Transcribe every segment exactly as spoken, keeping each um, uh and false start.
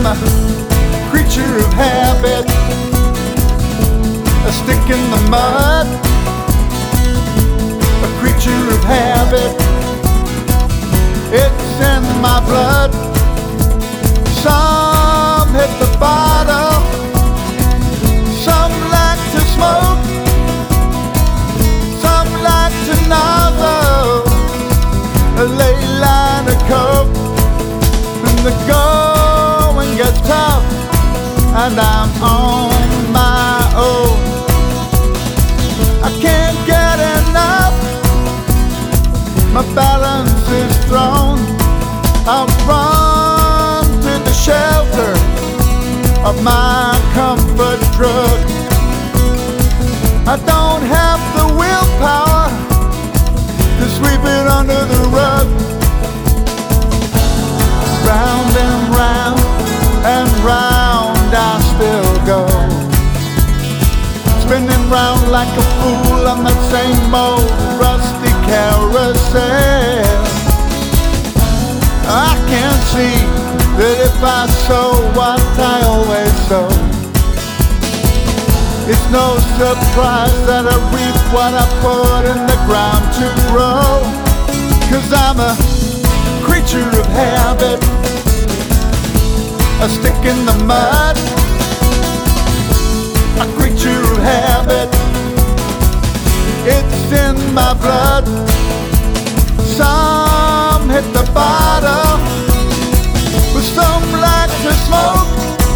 I'm a creature of habit, a stick in the mud, a creature of habit. It's in my blood. Some hit the bottle, some like to smoke, some like to nozzle a ley line of coke. And the going gets tough, and I'm on my own. I can't get enough, my balance is thrown. I'll run to the shelter of my comfort drug. I don't have the willpower to sweep it under the rug. Round and round and round I still go, spinning round like a fool on that same old rusty carousel. I can see that if I sow what I always sow, it's no surprise that I reap what I put in the ground to grow. 'Cause I'm a creature of habit, a stick in the mud, a creature of habit. It's in my blood. Some hit the bottom, but some like to smoke,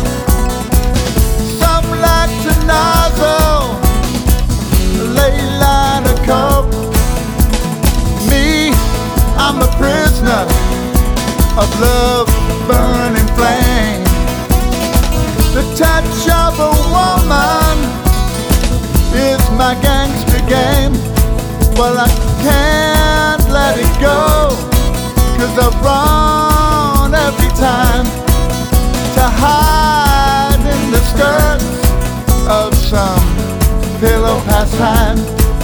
some like to nozzle a ley line of coke. Me, I'm a prisoner of love burning flame. The touch of a woman is my gangster game. Well, I can't let it go, 'cause I run every time to hide in the skirts of some pillow pastime.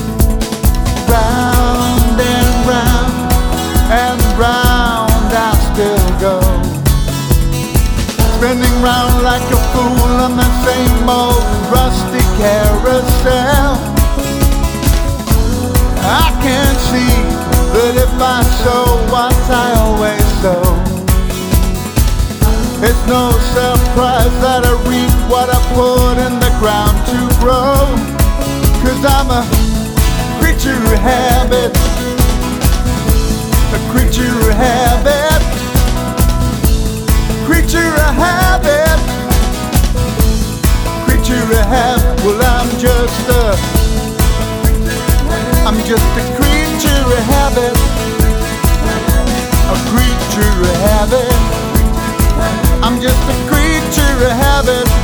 Round and round and round I still go, spinning round like a fool on the same old rusty carousel. I can see that if I sow what I always sow, it's no surprise that I reap what I put in the ground to grow. 'Cause I'm a creature of habit, a creature of habit, creature of habit, creature of habit. Well, I'm just a, I'm just a creature of habit, a creature of habit. I'm just a creature of habit.